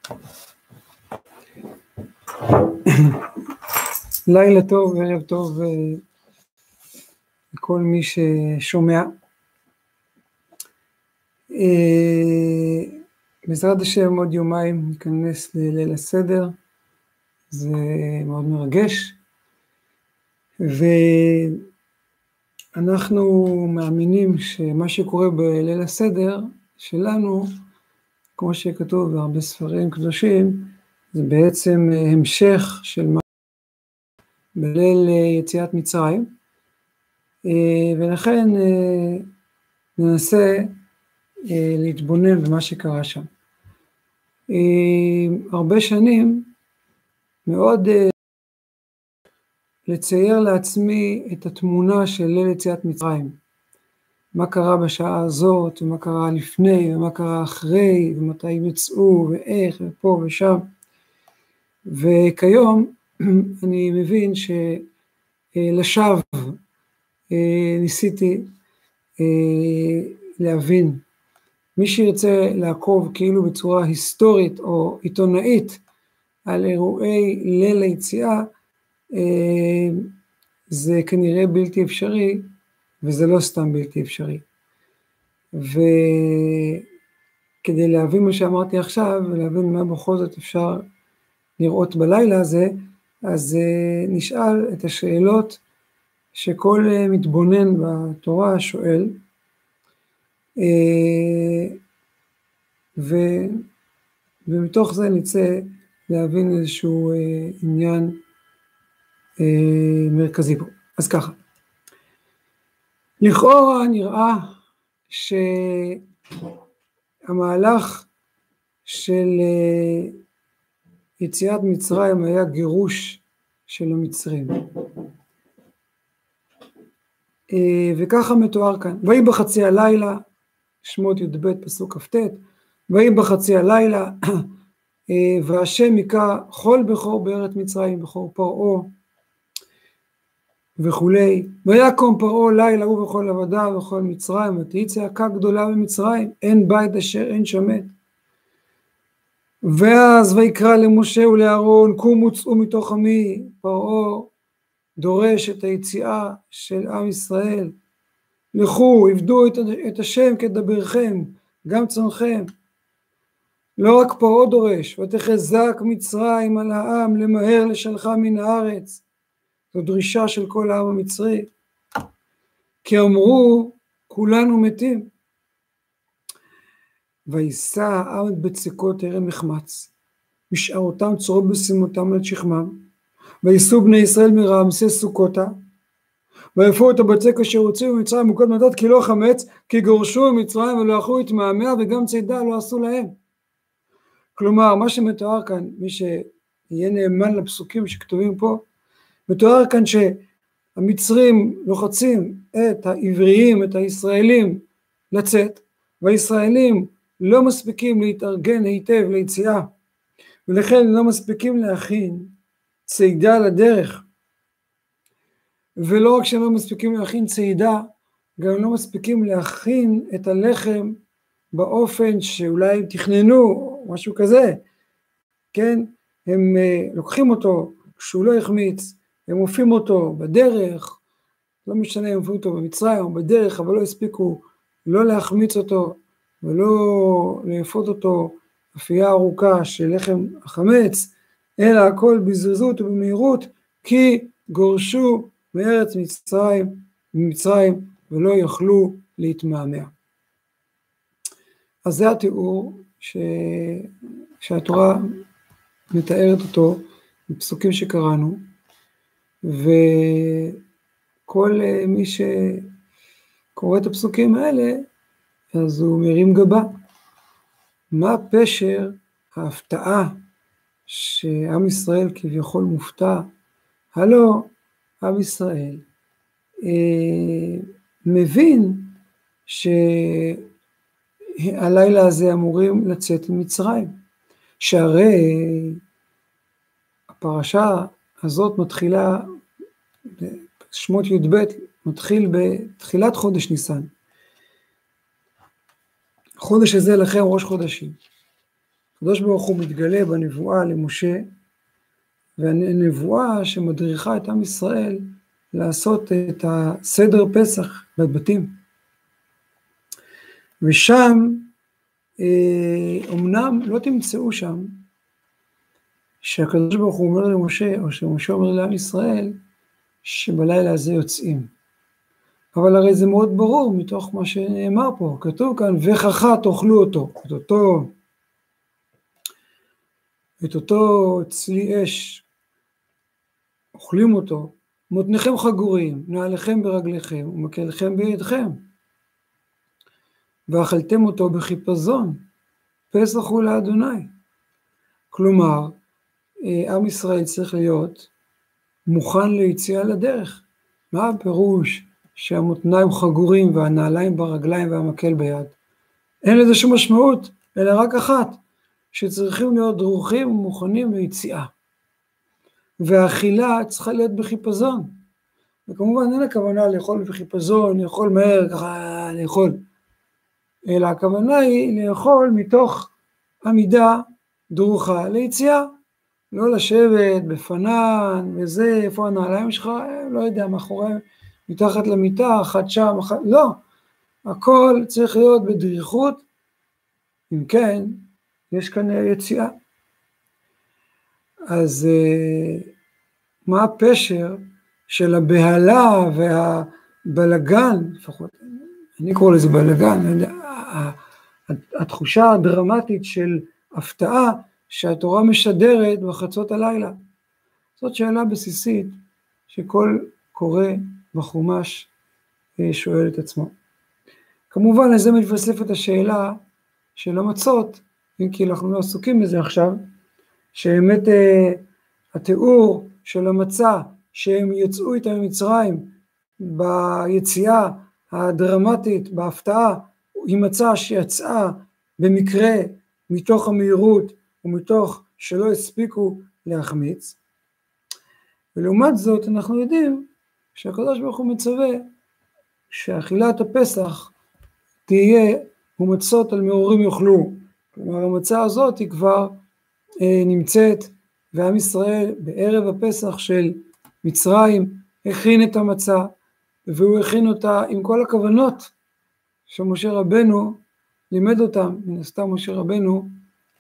לילה טוב, ערב טוב לכל מי ששומע. בעזרת השם עוד יומיים ניכנס לליל הסדר, זה מאוד מרגש, ואנחנו מאמינים שמה שקורה בליל הסדר שלנו, כמו שכתוב בהרבה ספרים קדושים, זה בעצם המשך של מה בליל יציאת מצרים, ולכן ננסה להתבונן במה שקרה שם. הרבה שנים מאוד לצייר לעצמי את התמונה של ליל יציאת מצרים, מה קרה בשעה הזאת, ומה קרה לפני, ומה קרה אחרי, ומתי יצאו, ואיך, ופה ושם. וכיום אני מבין שלשווא ניסיתי להבין. מי שירצה לעקוב כאילו בצורה היסטורית או עיתונאית על אירועי ליל היציאה, זה כנראה בלתי אפשרי, וזה לא סתם בלתי אפשרי. וכדי להבין מה שאמרתי עכשיו, ולהבין מה בכל זאת אפשר לראות בלילה הזה, אז נשאל את השאלות שכל מתבונן בתורה שואל, ומתוך זה נצא להבין איזשהו עניין מרכזי פה. אז ככה, לכאורה נראה שהמהלך של יציאת מצרים היה גירוש של המצרים. וככה מתואר כאן. ויהי בחצי הלילה, שמות י"ב פסוק כ"ט, ויהי בחצי הלילה, והשם היכה כל בכור בארץ מצרים, בכור פרעה וכולי. ויקום פרעה לילה הוא וכל עבדיו וכל מצרים, ותהי צעקה גדולה במצרים, אין בית אשר אין שמת. ואז ויקרא למשה ולאהרון, קומו צאו מתוך עמי. פרעה דורש את היציאה של עם ישראל. לכו, עבדו את השם כדברכם, גם צאנכם. לא רק פרעה דורש, ותחזק מצרים על העם למהר לשלחה מן הארץ. זו דרישה של כל העם המצרי. כי אמרו, כולנו מתים. וישא העם את בצקות ערם מחמץ, משערותם צורו בשימותם על שכמם, ויסעו בני ישראל מרעמסי סוכותה, ויפו את הבצק אשר הוציאו ממצרים מוקד מדד, כי לא חמץ, כי גורשו ממצרים ולא יכלו להתמהמה, וגם צידה לא עשו להם. כלומר, מה שמתואר כאן, מי שיהיה נאמן לפסוקים שכתובים פה, מתואר כאן שהמצרים לוחצים את העבריים, את הישראלים לצאת, והישראלים לא מספיקים להתארגן היטב ליציאה, ולכן לא מספיקים להכין צעידה לדרך. ולא רק שהם לא מספיקים להכין צעידה, גם לא מספיקים להכין את הלחם באופן שאולי הם תכננו, משהו כזה. כן? הם לוקחים אותו כשהוא לא יחמיץ, הם מופיעים אותו בדרך, לא משנה הם מופיעים אותו במצרים או בדרך, אבל לא הספיקו לא להחמיץ אותו ולא לאפות אותו אפייה ארוכה של לחם החמץ, אלא הכל בזריזות ובמהירות, כי גורשו מארץ ממצרים ולא יכלו להתמהמה. אז זה התיאור שהתורה מתארת אותו בפסוקים שקראנו, וכל מי שקורא את הפסוקים האלה, אז הוא מרים גבה. מה פשר ההפתעה שעם ישראל כביכול מופתע? הלא, עם ישראל מבין שהלילה הזה אמורים לצאת למצרים, שהרי הפרשה הזאת מתחילה, שמות י"ב מתחיל בתחילת חודש ניסן. החודש הזה לכם ראש חודשים. הקדוש ברוך הוא מתגלה בנבואה למשה, והנבואה שמדריכה את עם ישראל לעשות את הסדר פסח בבתים. ושם, אמנם לא תמצאו שם, שהקדוש ברוך הוא אומר למשה, או שמשה אומר לעם ישראל, שבלילה הזה יוצאים. אבל הרי זה מאוד ברור מתוך מה שנאמר פה, כתוב כאן, וככה תאכלו אותו, את אותו צלי אש, אוכלים אותו, מותניכם חגורים, נעליכם ברגליכם, ומקלכם בידכם. ואכלתם אותו בחיפזון, פסח הוא לאדוני. כלומר, עם ישראל צריך להיות מוכן ליציאה לדרך. מה הפירוש שהמותניים חגורים והנעליים ברגליים והמקל ביד? אין לזה שום משמעות, אלא רק אחת, שצריכים להיות דרוכים ומוכנים ליציאה. והאכילה צריכה להיות בחיפזון. וכמובן אין הכוונה לאכול בחיפזון, לאכול מהר, ככה לאכול. אלא הכוונה היא לאכול מתוך עמידה דרוכה ליציאה. לא לשבת בפנן וזה, איפה הנעליים שלך, לא יודע, מאחורי, מתחת למיטה, אחת שם, אחת, לא. הכל צריך להיות בדריכות, אם כן, יש כאן יציאה. אז מה הפשר של הבהלה והבלגן, לפחות, אני קורא לזה בלגן, התחושה הדרמטית של הפתעה שהתורה משדרת בחצות הלילה. זאת שאלה בסיסית שכל קורא בחומש שואל את עצמו. כמובן לזה מתווספת השאלה של המצות, אם כי אנחנו לא עסוקים בזה עכשיו, שבאמת התיאור של המצה שהם יצאו איתה ממצרים ביציאה הדרמטית, בהפתעה, היא מצה שיצאה במקרה מתוך המהירות ומתוך שלא הספיקו להחמיץ. ולעומת זאת אנחנו יודעים שהקדוש ברוך הוא מצווה שאכילת הפסח תהיה ומצות על מרורים יאכלו. כלומר המצה הזאת היא כבר נמצאת, ועם ישראל בערב הפסח של מצרים הכין את המצה, והוא הכין אותה עם כל הכוונות שמשה רבנו לימד אותם. מן הסתם משה רבנו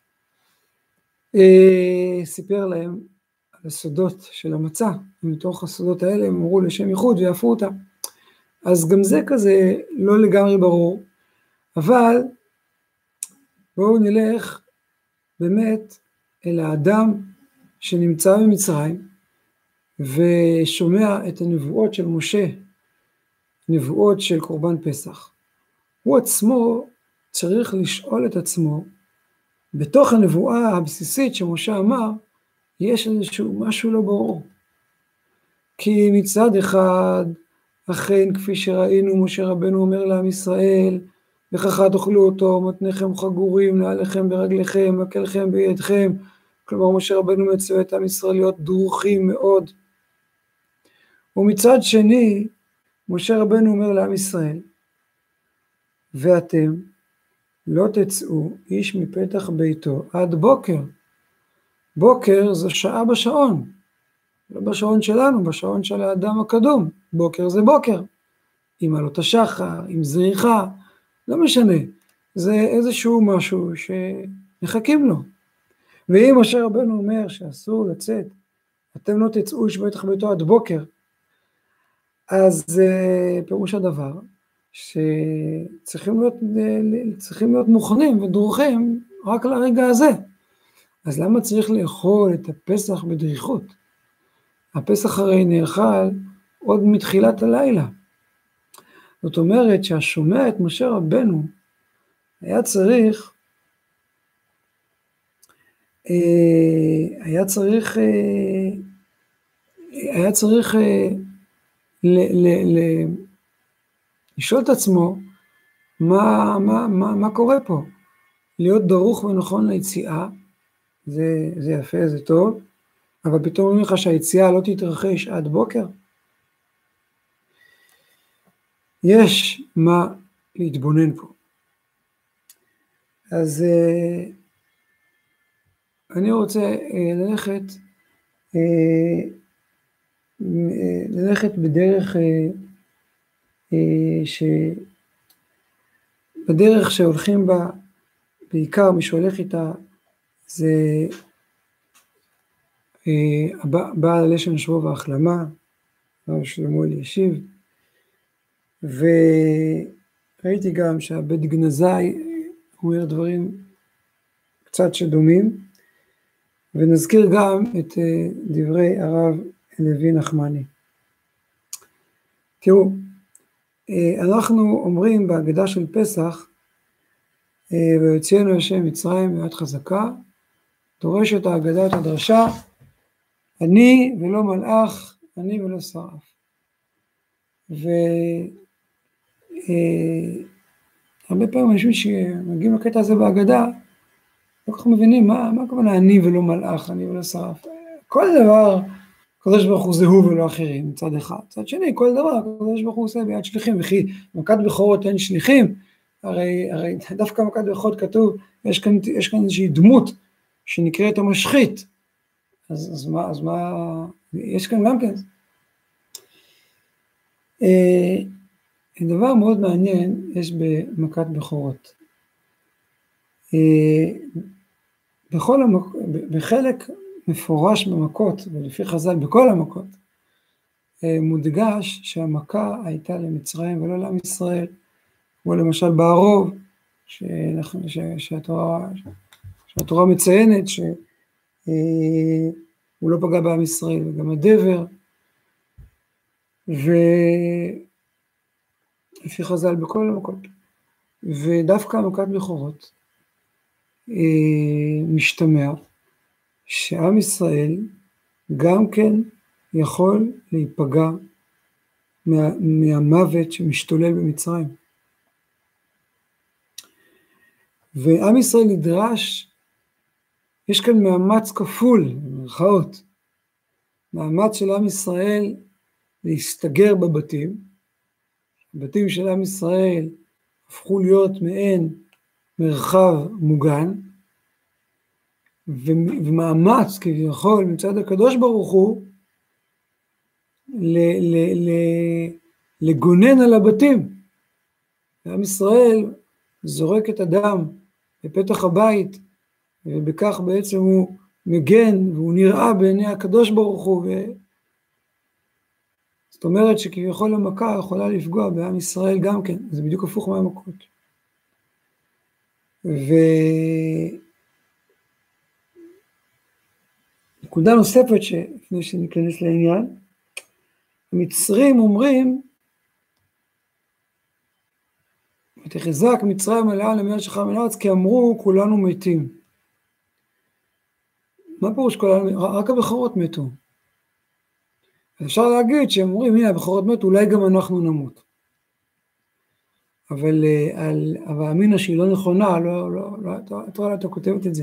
סיפר להם על הסודות של המצה, ומתוך הסודות האלה הם אמרו לשם ייחוד ויעפו אותה. אז גם זה כזה לא לגמרי ברור, אבל בואו נלך באמת אל האדם שנמצא במצרים ושומע את הנבואות של משה, נבואות של קורבן פסח. הוא עצמו צריך לשאול את עצמו, בתוך הנבואה הבסיסית שמשה אמר, יש איזשהו משהו לא ברור. כי מצד אחד, אכן כפי שראינו, משה רבנו אומר לעם ישראל, וככה תאכלו אותו, מותניכם חגורים, נעליכם ברגליכם, מקלכם בידכם. כלומר, משה רבנו מצווה את עם ישראל להיות דרוכים מאוד. ומצד שני, משה רבנו אומר לעם ישראל, ואתם לא תצאו איש מפתח ביתו עד בוקר. בוקר זה שעה בשעון, לא בשעון שלנו, בשעון של האדם הקדום. בוקר זה בוקר, עם עלות השחר, עם זריחה, לא משנה, זה איזשהו משהו שמחכים לו. ואם משה רבנו אומר שאסור לצאת, אתם לא תצאו איש מפתח ביתו עד בוקר, אז פירוש הדבר שצריכים להיות מוכנים ודרוכים רק לרגע הזה. אז למה צריך לאכול את הפסח בדריכות? הפסח הרי נאכל עוד מתחילת הלילה. זאת אומרת שהשומע את משה רבנו היה צריך לשאול את עצמו מה קורה פה. להיות דרוך ונכון ליציאה, זה יפה, זה טוב, אבל פתאום אומרים לך שהיציאה לא תתרחש עד בוקר. יש מה להתבונן פה. אז אני רוצה ללכת בדרך בדרך שהולכים בה, בעיקר מי שהולך איתה, זה בעל הלשון שבו והחלמה, הרב שלמה אלישיב, וראיתי גם שהבית גנזי אומר דברים קצת שדומים, ונזכיר גם את דברי הרב לוי נחמני. תראו, אנחנו אומרים בהגדה של פסח, ויוציאנו השם מצרים ביד חזקה, דורשת ההגדה את הדרשה, אני ולא מלאך, אני ולא שרף. הרבה פעמים אנשים שמגיעים לקטע הזה בהגדה, לא כל כך מבינים מה הכוונה אני ולא מלאך, אני ולא שרף. כל דבר, הקדוש ברוך הוא זה הוא ולא אחרים, מצד אחד. מצד שני, כל דבר, הקדוש ברוך הוא עושה ביד שליחים, וכי מכת בכורות אין שליחים, הרי דווקא מכת בכורות כתוב, יש כאן איזושהי דמות שנקראת המשחית, אז מה, יש כאן גם כן. דבר מאוד מעניין יש במכת בכורות. בחלק מפורש במכות, ולפי חז"ל בכל המכות, מודגש שהמכה הייתה למצרים ולא לעם ישראל, כמו למשל בערוב, שהתורה מציינת שהוא לא פגע בעם ישראל, וגם הדבר, ולפי חז"ל בכל המכות, ודווקא מכת בכורות, משתמע שעם ישראל גם כן יכול להיפגע מהמוות שמשתולל במצרים. ועם ישראל נדרש, יש כאן מאמץ כפול, במרכאות, מאמץ של עם ישראל להסתגר בבתים, הבתים של עם ישראל הפכו להיות מעין מרחב מוגן, ומאמץ כביכול מצד הקדוש ברוך הוא לגונן על הבתים. עם ישראל זורק את הדם בפתח הבית, ובכך בעצם הוא מגן והוא נראה בעיני הקדוש ברוך הוא, זאת אומרת שכביכול המכה יכולה לפגוע בעם ישראל גם כן, זה בדיוק הפוך מהמכות. נקודה נוספת לפני שניכנס לעניין, המצרים אומרים, ותחזק מצרים מלאה למיד שלך מן הארץ, כי אמרו כולנו מתים. מה פירוש כולנו? רק הבכורות מתו. אפשר להגיד שהם אומרים, הנה הבכורות מתו, אולי גם אנחנו נמות. אבל האמינה שהיא לא נכונה, התורה לא כותבת את זה.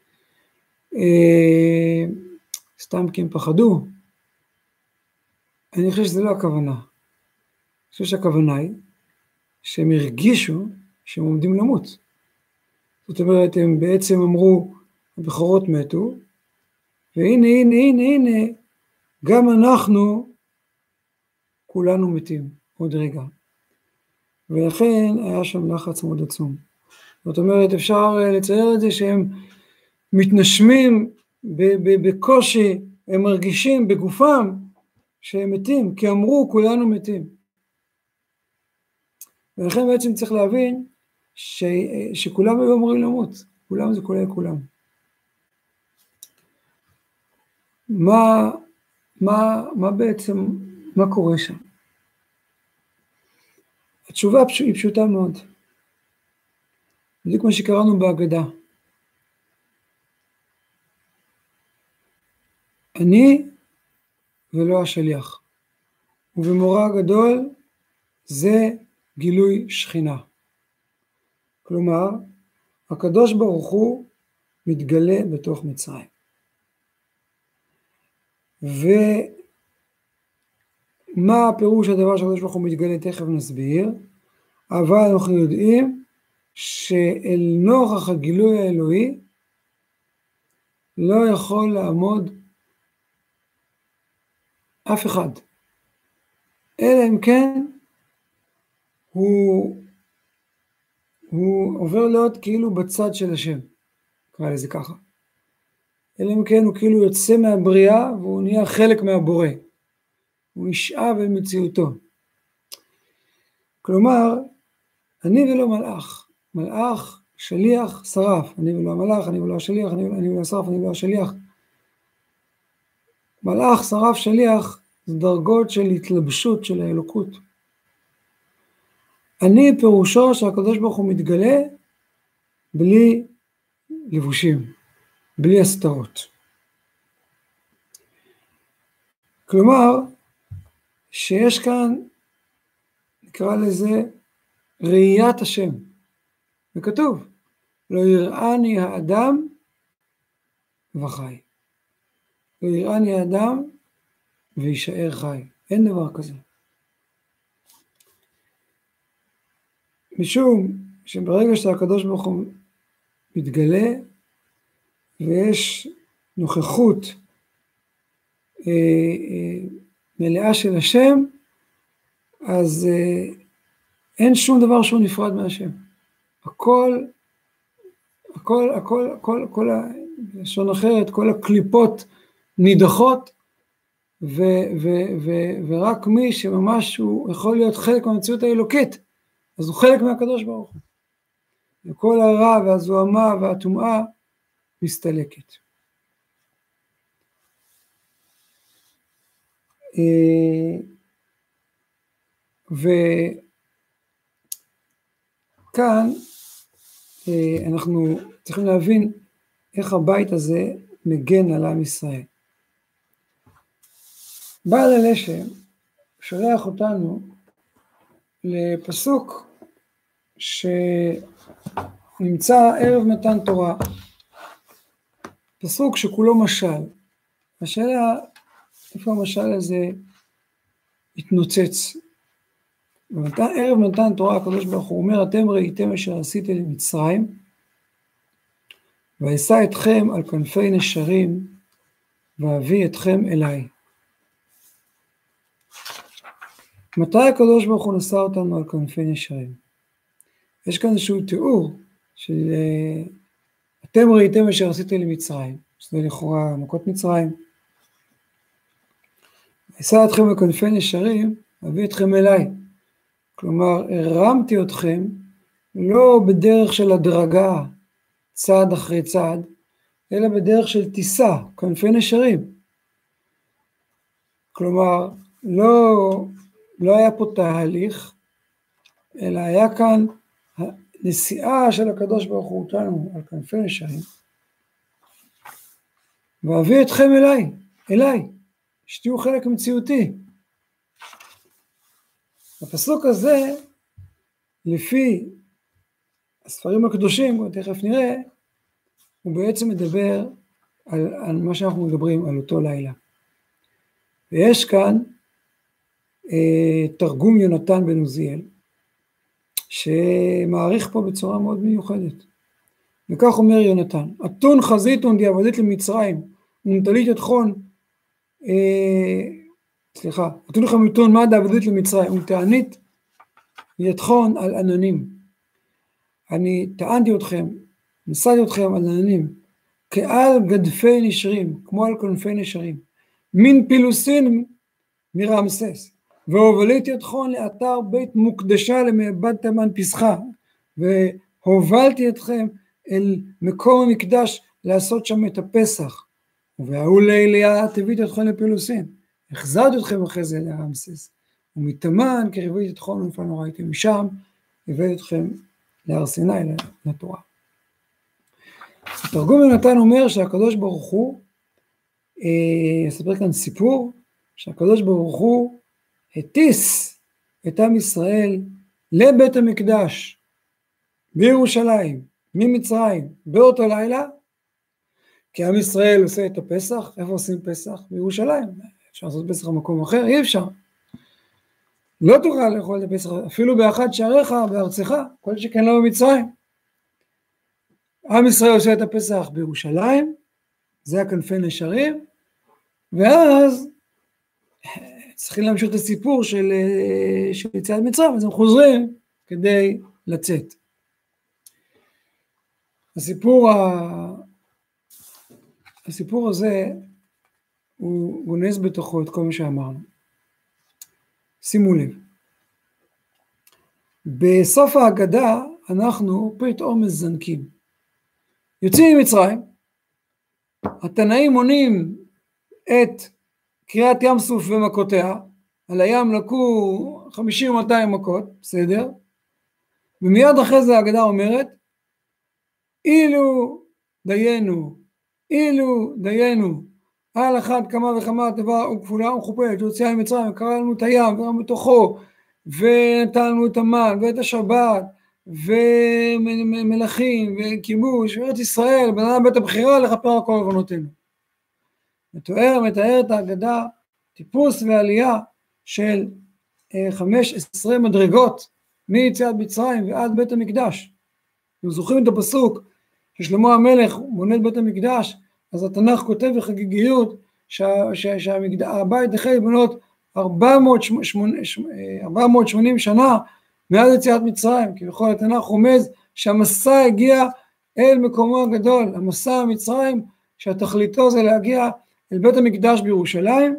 סתם כי הם פחדו. אני חושב שזה לא הכוונה. אני חושב שהכוונה היא שהם הרגישו שהם עומדים למות. זאת אומרת, הם בעצם אמרו, הבכורות מתו, והנה, הנה, הנה, הנה, גם אנחנו כולנו מתים עוד רגע. ולכן היה שם לחץ מאוד עצום. זאת אומרת, אפשר לצייר את זה שהם מתנשמים בקושי, הם מרגישים בגופם שהם מתים, כי אמרו כולנו מתים. ולכן בעצם צריך להבין שכולם היו אמורים למות, כולם זה כולל כולם. מה בעצם, מה קורה שם? התשובה היא פשוטה מאוד. בדיוק מה שקראנו בהגדה. אני ולא השליח. ובמורא הגדול זה גילוי שכינה. כלומר, הקדוש ברוך הוא מתגלה בתוך מצרים. ומה הפירוש הדבר שהקדוש ברוך הוא מתגלה? תכף נסביר, אבל אנחנו יודעים שאל נוכח הגילוי האלוהי, לא יכול לעמוד אף אחד, אלא אם כן הוא עובר להיות כאילו בצד של השם, קרא לזה ככה. אלא אם כן הוא כאילו יוצא מהבריאה והוא נהיה חלק מהבורא, הוא נשאב אל מציאותו. כלומר, אני ולא מלאך, מלאך, שליח, שרף, אני ולא המלאך, אני ולא השליח, אני ולא השרף, אני ולא השליח. מלאך, שרף, שליח, זה דרגות של התלבשות של האלוקות. אני פירושו שהקדוש ברוך הוא מתגלה בלי לבושים, בלי הסתרות. כלומר, שיש כאן, נקרא לזה, ראיית השם. וכתוב, לא יראני האדם וחי. לא יראני האדם וישאר חי. אין דבר כזה. משום שברגע שהקדוש ברוך הוא מתגלה, ויש נוכחות מלאה של השם, אז אין שום דבר שהוא נפרד מהשם. הכל, לשון אחרת, כל הקליפות נידחות, ורק מי שממש הוא יכול להיות חלק מהמציאות האלוקית, אז הוא חלק מהקדוש ברוך הוא. וכל הרע והזוהמה והטומאה מסתלקת. וכאן אנחנו צריכים להבין איך הבית הזה מגן על עם ישראל. בעל הלשם שולח אותנו לפסוק שנמצא ערב מתן תורה, פסוק שכולו משל. השאלה איפה המשל הזה התנוצץ. ערב מתן תורה הקדוש ברוך הוא אומר, אתם ראיתם אשר עשיתי למצרים, ואשא אתכם על כנפי נשרים, ואביא אתכם אליי. מתי הקדוש ברוך הוא נשא אותנו על כנפי נשרים? יש כאן איזשהו תיאור של אתם ראיתם אשר עשיתי למצרים, שזה לכאורה מכות מצרים. אשא אתכם על כנפי נשרים, ואביא אתכם אליי. כלומר, הרמתי אתכם לא בדרך של הדרגה, צעד אחרי צעד, אלא בדרך של טיסה, כנפי נשרים. כלומר, לא היה פה תהליך, אלא היה כאן נסיעה של הקדוש ברוך הוא אותנו על כנפי נשרים, ואביא אתכם אליי, שתהיו חלק מציאותי. הפסוק הזה, לפי הספרים הקדושים, תכף נראה, הוא בעצם מדבר על מה שאנחנו מדברים, על אותו לילה. ויש כאן תרגום יונתן בן עוזיאל, שמעריך פה בצורה מאוד מיוחדת. וכך אומר יונתן, אתון חזיתון דיעבדית למצרים, ונטלית יתחון, אתון חמיתון מה דיעבדית למצרים, ותענית יתחון על עננים. אני טענתי אתכם, נשאתי אתכם על עננים, כעל גדפי נשרים, כמו על כנפי נשרים, מן פילוסין מרמסס, והובלתי אתכם לאתר בית מוקדשה למעבד תמן פסחה, והובלתי אתכם אל מקום המקדש לעשות שם את הפסח, והוא לילה תביאתי אתכם לפילוסין, החזרתי אתכם אחרי זה לרמסס, ומתמן קרביתי אתכם ולפנו ראיתי משם, הבאתי אתכם להר סיני, לתורה. התרגום יונתן אומר שהקדוש ברוך הוא, אספר כאן סיפור, שהקדוש ברוך הוא הטיס את עם ישראל לבית המקדש בירושלים, ממצרים, באותו לילה, כי עם ישראל עושה את הפסח. איפה עושים פסח? בירושלים. אפשר לעשות פסח במקום אחר? אי אפשר. לא תוכל לאכול את הפסח, אפילו באחד שעריך, בארצך, כל שכן לא במצרים. עם ישראל עושה את הפסח בירושלים, זה הכנפי נשרים, ואז צריכים להמשיך את הסיפור של יציאת מצרים, אז הם חוזרים כדי לצאת. הסיפור הזה הוא גונז בתוכו את כל מה שאמרנו. שימו לב, בסוף ההגדה אנחנו פתאום מזנקים. יוצאים ממצרים, התנאים מונים את קריאת ים סוף ומכותיה, על הים לקו 50-200 מכות, בסדר? ומיד אחרי זה ההגדה אומרת, אילו דיינו, על אחת כמה וכמה תבה וכפולה וכופלת, יוציאה ממצרים, וקרא לנו את הים, וקרא מתוכו, ונתנו את המן, ואת השבת, ומלכים, וכיבוש, וארץ ישראל, בננה בית הבחירה, לכפר על כל עוונותינו. מתאר את ההגדה, טיפוס ועלייה של 15 מדרגות, מיציאת מצרים ועד בית המקדש. אתם זוכרים את הפסוק, ששלמה המלך בונה את בית המקדש, אז התנ"ך כותב בחגיגיות, שהבית החל לבנות 480 שנה, מאז יציאת מצרים, כי בכל התנ"ך רומז שהמסע הגיע אל מקומו הגדול, המסע המצרים, שהתכליתו זה להגיע אל בית המקדש בירושלים.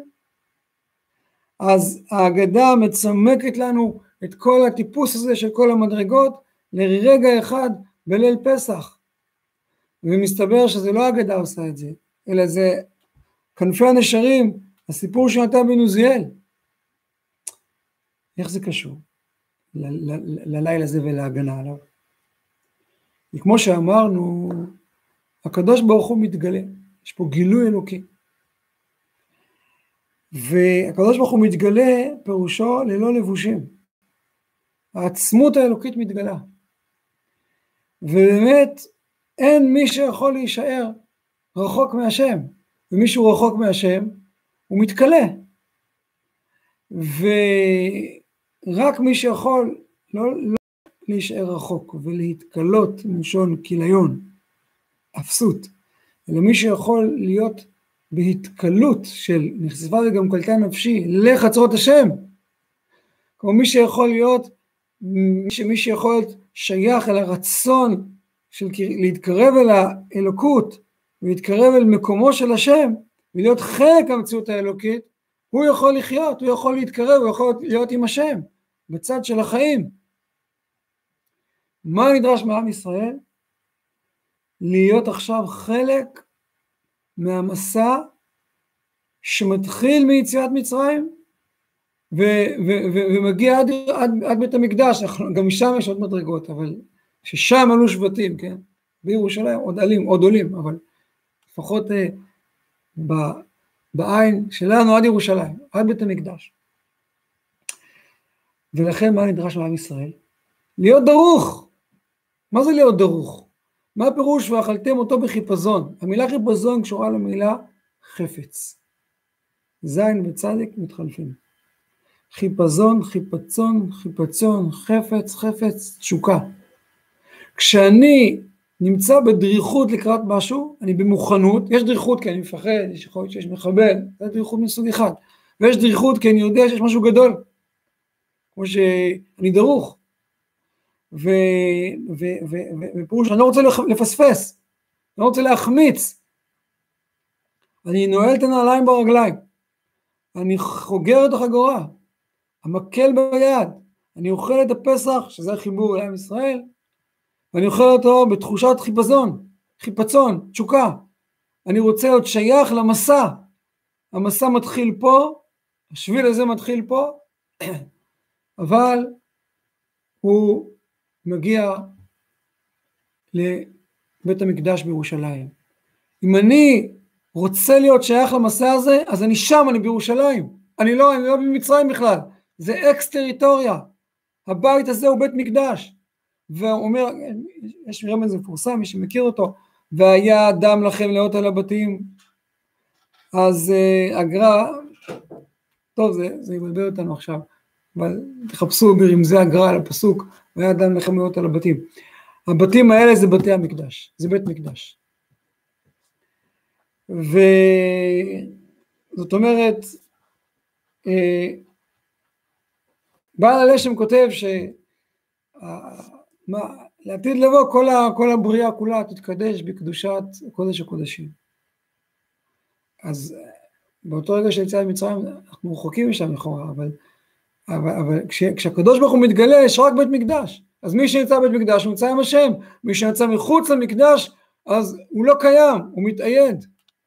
אז ההגדה מצמקת לנו את כל הטיפוס הזה של כל המדרגות, לרגע אחד בליל פסח. ומסתבר שזה לא ההגדה עושה את זה, אלא זה כנפי הנשרים, הסיפור שנתן בן עוזיאל. איך זה קשור ללילה הזה ולהגנה עליו? וכמו שאמרנו, הקדוש ברוך הוא מתגלה, יש פה גילוי אלוקי. והקדוש ברוך הוא מתגלה פירושו ללא לבושים. העצמות האלוקית מתגלה. ובאמת אין מי שיכול להישאר רחוק מהשם. ומישהו רחוק מהשם הוא מתקלה. ורק מי שיכול לא להישאר רחוק ולהתקלות מלשון כיליון, אפסות, אלא מי שיכול להיות בהתקלות של נחשפה וגם קלטה נפשי לחצרות השם, כמו מי שיכול להיות, מי שיכול להיות שייך אל הרצון של להתקרב אל האלוקות ולהתקרב אל מקומו של השם ולהיות חלק מהמציאות האלוקית, הוא יכול לחיות, הוא יכול להתקרב, הוא יכול להיות עם השם בצד של החיים. מה נדרש מעם ישראל? להיות עכשיו חלק מהמסע שמתחיל מיציאת מצרים ומגיע עד בית המקדש. גם משם יש עוד מדרגות, אבל ששם עלו שבטים, כן? בירושלים עוד עולים, אבל לפחות בעין שלנו עד ירושלים, עד בית המקדש. ולכן מה נדרש מעם ישראל? להיות דרוך. מה זה להיות דרוך? מה הפירוש ואכלתם אותו בחיפזון? המילה חיפזון קשורה למילה חפץ. זין וצדיק מתחלפים. חיפזון, חיפצון, חפץ, תשוקה. כשאני נמצא בדריכות לקראת משהו, אני במוכנות, יש דריכות כי אני מפחד, יש יכול להיות שיש מחבל, זה דריכות מסוג אחד, ויש דריכות כי אני יודע שיש משהו גדול, כמו שאני דרוך, ופירוש, אני לא רוצה לפספס, אני לא רוצה להחמיץ, אני נועל את הנעליים ברגליים, אני חוגר את החגורה, המקל ביד, אני אוכל את הפסח, שזה החיבור לעם ישראל, ואני אוכל אותו בתחושת חיפצון, תשוקה. אני רוצה להיות שייך למסע. המסע מתחיל פה, השביל הזה מתחיל פה, אבל הוא מגיע לבית המקדש בירושלים. אם אני רוצה להיות שייך למסע הזה, אז אני שם, אני בירושלים. אני לא במצרים בכלל. זה אקס טריטוריה. הבית הזה הוא בית מקדש. והוא אומר, יש רמז מפורסם, מי שמכיר אותו, והיה דם לכם לאות על הבתים, אז הגר"א, טוב זה יבלבל אותנו עכשיו, אבל תחפשו ברמזי הגר"א על הפסוק, והיה דם לכם לאות על הבתים. הבתים האלה זה בתי המקדש, זה בית מקדש. וזאת אומרת, בעל הלשם כותב לעתיד לבוא כל הבריאה כולה תתקדש בקדושת קודש הקודשים. אז באותו רגע שיצא ממצרים אנחנו רחוקים משם לכאורה, אבל כשהקדוש ברוך הוא מתגלה יש רק בית מקדש. אז מי שנמצא בית מקדש הוא נמצא עם השם, מי שנמצא מחוץ למקדש אז הוא לא קיים, הוא מתאייד.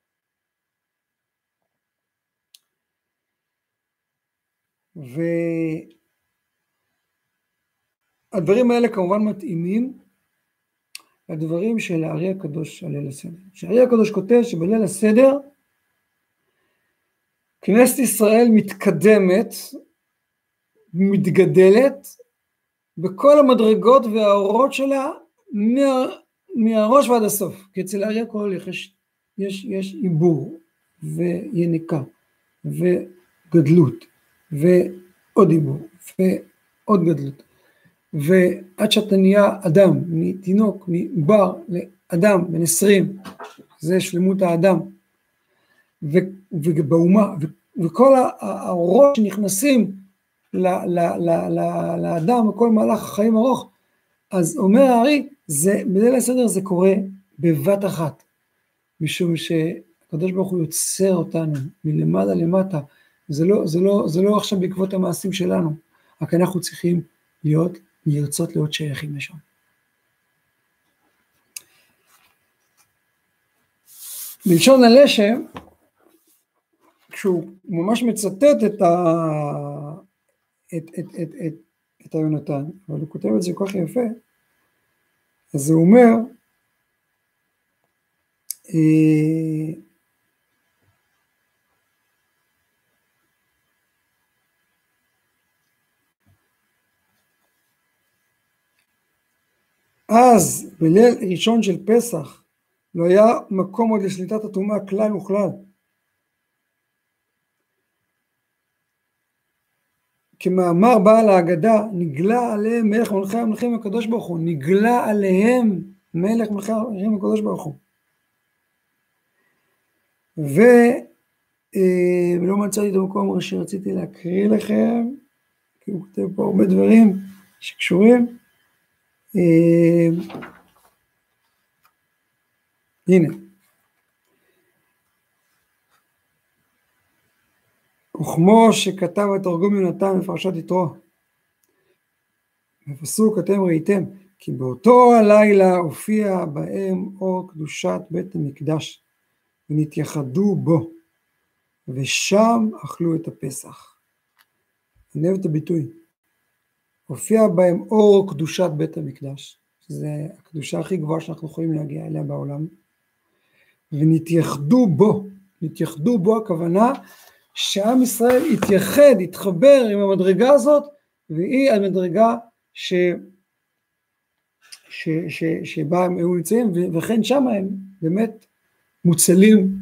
והדברים האלה כמובן מתאימים לדברים של הארי הקדוש על ליל הסדר. שהארי הקדוש כותב שבליל הסדר כנסת ישראל מתקדמת, מתגדלת בכל המדרגות והאורות שלה מהראש ועד הסוף. כי אצל הארי הקדוש יש עיבור ויניקה וגדלות ועוד עיבור ועוד גדלות. ועד שאתה נהיה אדם, מתינוק, מבר לאדם בן 20, זה שלמות האדם, ובאומה, וכל האורות שנכנסים לאדם, וכל מהלך החיים ארוך, אז אומר הארי, בליל הסדר זה קורה בבת אחת, משום שהקדוש ברוך הוא יוצר אותנו מלמעלה למטה, זה לא עכשיו בעקבות המעשים שלנו, רק אנחנו צריכים לרצות להיות שייכים לשם. בלשון הלשם, כשהוא ממש מצטט את היונתן, אבל הוא כותב את זה כל כך יפה, אז הוא אומר, אז בליל ראשון של פסח לא היה מקום עוד לשליטת הטומאה כלל וכלל. כמאמר בעל ההגדה, נגלה עליהם מלך מלכי המלכים הקדוש ברוך הוא, נגלה עליהם מלך מלכי המלכים הקדוש ברוך הוא. ולא מצאתי את המקום שרציתי להקריא לכם, כי הוא כותב פה הרבה דברים שקשורים. הנה, וכמו שכתב התרגום יונתן בפרשת יתרו, בפסוק אתם ראיתם, כי באותו הלילה הופיע בהם אור קדושת בית המקדש, ונתייחדו בו, ושם אכלו את הפסח. אני אוהב את הביטוי, הופיע בהם אור קדושת בית המקדש, שזה הקדושה הכי גבוהה שאנחנו יכולים להגיע אליה בעולם, ונתייחדו בו, נתייחדו בו הכוונה שעם ישראל יתייחד, יתחבר עם המדרגה הזאת, והיא המדרגה שבה הם היו נמצאים, וכן שם הם באמת מוצלים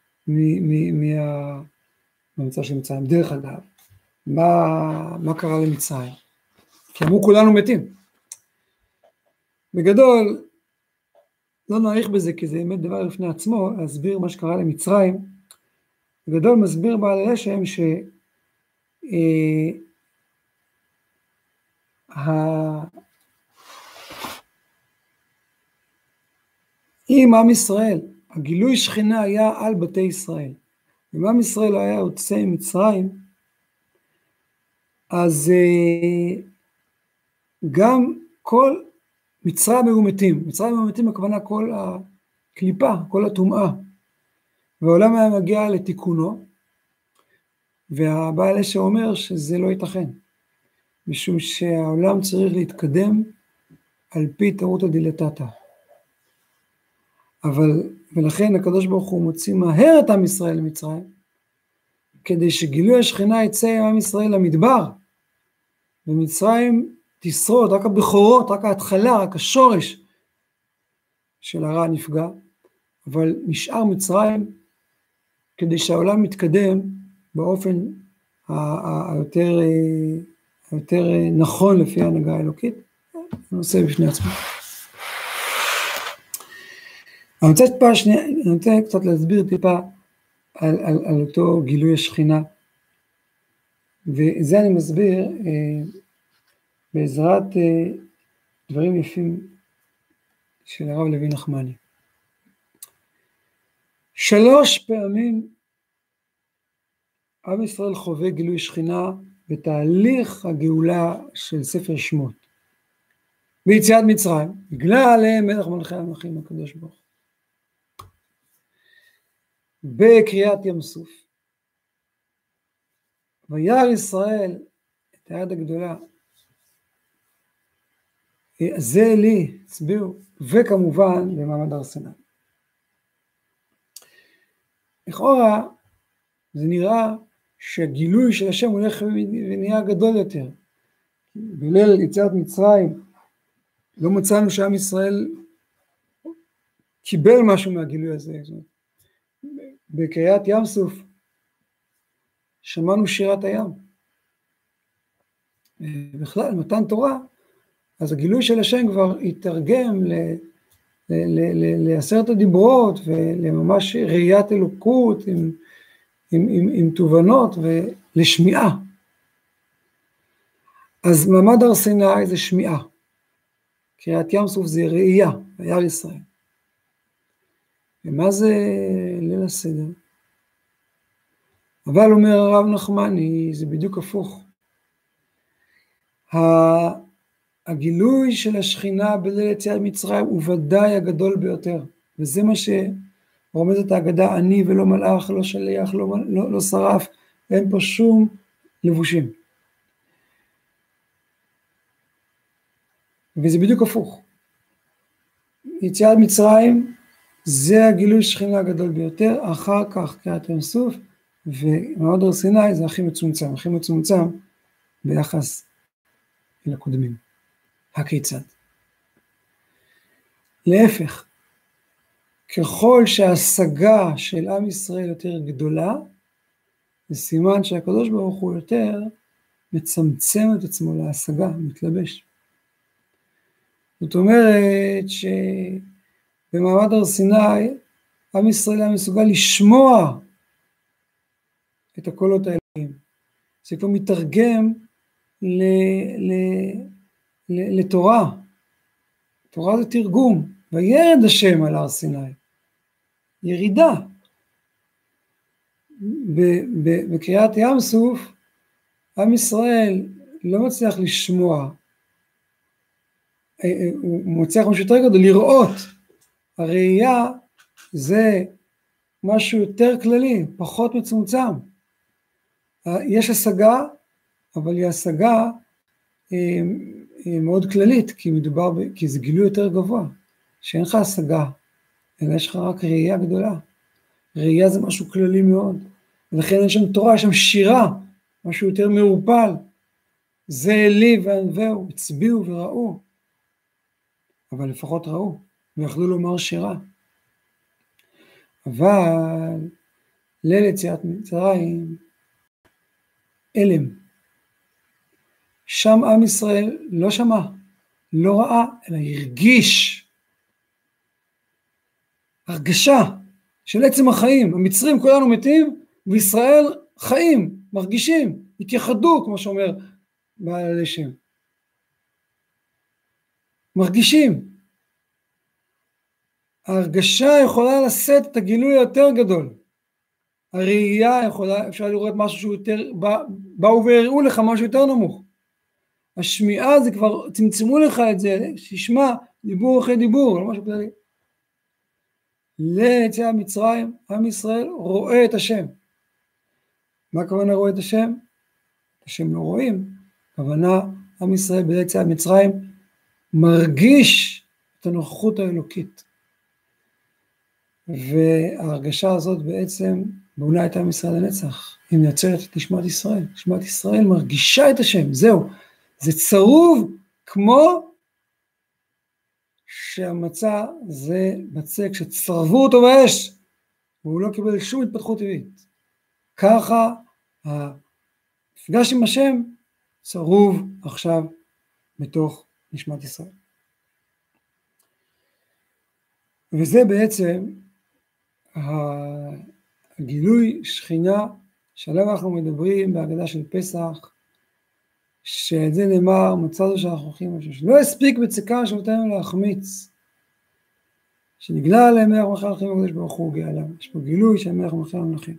מהמצב של מצרים. דרך אגב, מה קרה למצרים? כי אמרו כולנו מתים. בגדול, לא נעריך בזה, כי זה באמת דבר לפני עצמו, להסביר מה שקרה למצרים. בגדול מסביר בעל הלשם אם עם ישראל, הגילוי שכינה היה על בתי ישראל, אם עם ישראל לא היה יוצא ממצרים, אז גם כל מצרים היו מתים. מצרים היו מתים הכוונה כל הקליפה, כל הטומאה, והעולם היה מגיע לתיקונו, והבעל הלשם אומר שזה לא ייתכן, משום שהעולם צריך להתקדם על פי תרותא דילתתא. ולכן הקדוש ברוך הוא מוציא מהר את עם ישראל למצרים, כדי שגילוי השכינה יצא עם עם ישראל למדבר, ומצרים תשרוד, רק הבכורות, רק ההתחלה, רק השורש של הרע נפגע, אבל נשאר מצרים כדי שהעולם באופן היותר נכון לפי ההנהגה האלוקית. זה נושא בפני עצמו. אני רוצה קצת להסביר טיפה על אותו גילוי השכינה, וזה אני מסביר בעזרת דברים יפים של הרב לוי נחמני. 3 פעמים עם ישראל חווה גילוי שכינה בתהליך הגאולה של ספר שמות. ביציאת מצרים, בגלל עליהם מלך מלכי המלכים הקדוש ברוך הוא. בקריאת ים סוף, וירא ישראל את היד הגדולה, זה לי, הצביעו, וכמובן במעמד הר סיני. לכאורה זה נראה שהגילוי של השם הולך ונהיה גדול יותר. בליל יציאת מצרים לא מצאנו שעם ישראל קיבל משהו מהגילוי הזה. בקריאת ים סוף שמענו שירת הים. בכלל, מתן תורה, אז הגילוי של השם כבר התרגם ל10 הדיברות ולממש ראיית אלוקות עם תובנות ולשמיעה. אז מעמד הר סיני זה שמיעה. קריאת ים סוף זה ראייה, וירא ישראל. ומה זה ליל הסדר? אבל אומר הרב נחמני, זה בדיוק הפוך. הגילוי של השכינה בליל יציאת מצרים הוא ודאי הגדול ביותר, וזה מה שרומזת ההגדה, אני ולא מלאך, לא שליח, לא שרף, אין פה שום לבושים. וזה בדיוק הפוך. יציאת מצרים זה הגילוי שכינה הגדול ביותר, אחר כך קריאת ים סוף, ומעמד הר סיני זה הכי מצומצם ביחס אל הקודמים. הכיצד? להפך, ככל שההשגה של עם ישראל יותר גדולה, זה סימן שהקדוש ברוך הוא יותר מצמצם את עצמו להשגה, מתלבש. זאת אומרת שבמעמד הר סיני, עם ישראל היה מסוגל לשמוע את הקולות האלוהיים. זה כבר מתרגם לתורה. תורה זה תרגום. וירד השם על הר סיני. ירידה. בקריאת ים סוף, עם ישראל לא מצליח לשמוע. הוא מצליח משהו יותר גדול, לראות. הראייה זה משהו יותר כללי, פחות מצומצם. יש השגה, אבל היא השגה מאוד כללית, כי זה גילוי יותר גבוה, שאין לך השגה, אלא יש לך רק ראייה גדולה. ראייה זה משהו כללי מאוד, ולכן אין שם תורה, יש שם שירה, משהו יותר מעורפל. זה לי וענווהו, הצביעו וראו, אבל לפחות ראו, ויכלו לומר שירה. אבל ליל יציאת מצרים, אלם. שם עם ישראל לא שמע, לא ראה, אלא הרגיש. הרגשה של עצם החיים. המצרים כולנו מתים, וישראל חיים, מרגישים, התייחדו, כמו שאומר בעל השם. מרגישים. ההרגשה יכולה לשאת את הגילוי היותר גדול. הראייה יכולה, אפשר לראות משהו שהוא יותר, באו והראו לך משהו יותר נמוך. השמיעה זה כבר, צמצמו לך את זה, שישמע דיבור אחרי דיבור, לא משהו כללי. ליציאת מצרים, עם ישראל רואה את השם. מה הכוונה רואה את השם? השם לא רואים. הכוונה, עם ישראל ביציאת מצרים מרגיש את הנוכחות האלוקית. וההרגשה הזאת בעצם בונה את עם ישראל לנצח. היא מייצרת את נשמת ישראל. נשמת ישראל מרגישה את השם, זהו. זה צרוב כמו שהמצה זה בצק שצרבו אותו באש, והוא לא קיבל שום התפתחות טבעית. ככה המפגש עם השם צרוב עכשיו בתוך נשמת ישראל. וזה בעצם הגילוי שכינה שעליו אנחנו מדברים בהגדה של פסח, שעל זה נאמר מצאנו שאנחנו הולכים לשש. לא הספיק בצקה שבותינו להחמיץ, שנגלה עליהם מלך מלכי המלכים הקדוש ברוך הוא הגיע עליהם. יש פה גילוי של מלך מלכי המלכים.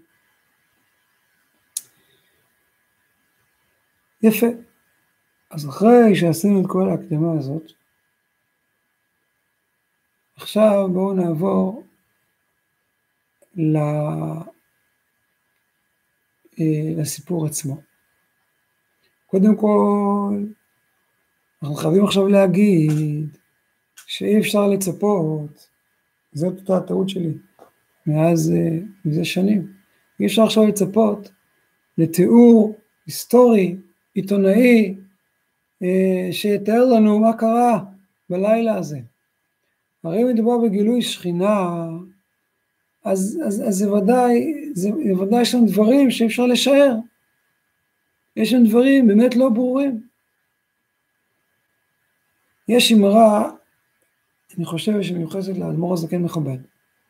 יפה. אז אחרי שעשינו את כל ההקדמה הזאת, עכשיו בואו נעבור לסיפור עצמו. קודם כל, אנחנו חייבים עכשיו להגיד שאי אפשר לצפות, זאת אותה הטעות שלי, מזה שנים. אי אפשר עכשיו לצפות לתיאור היסטורי, עיתונאי, שיתאר לנו מה קרה בלילה הזה. הרי אם מדובר בגילוי שכינה, אז זה ודאי יש לנו דברים שאפשר לשער. יש לנו דברים באמת לא ברורים. יש אמרה, אני חושב שמיוחסת לאדמו"ר הזקן מחב"ד.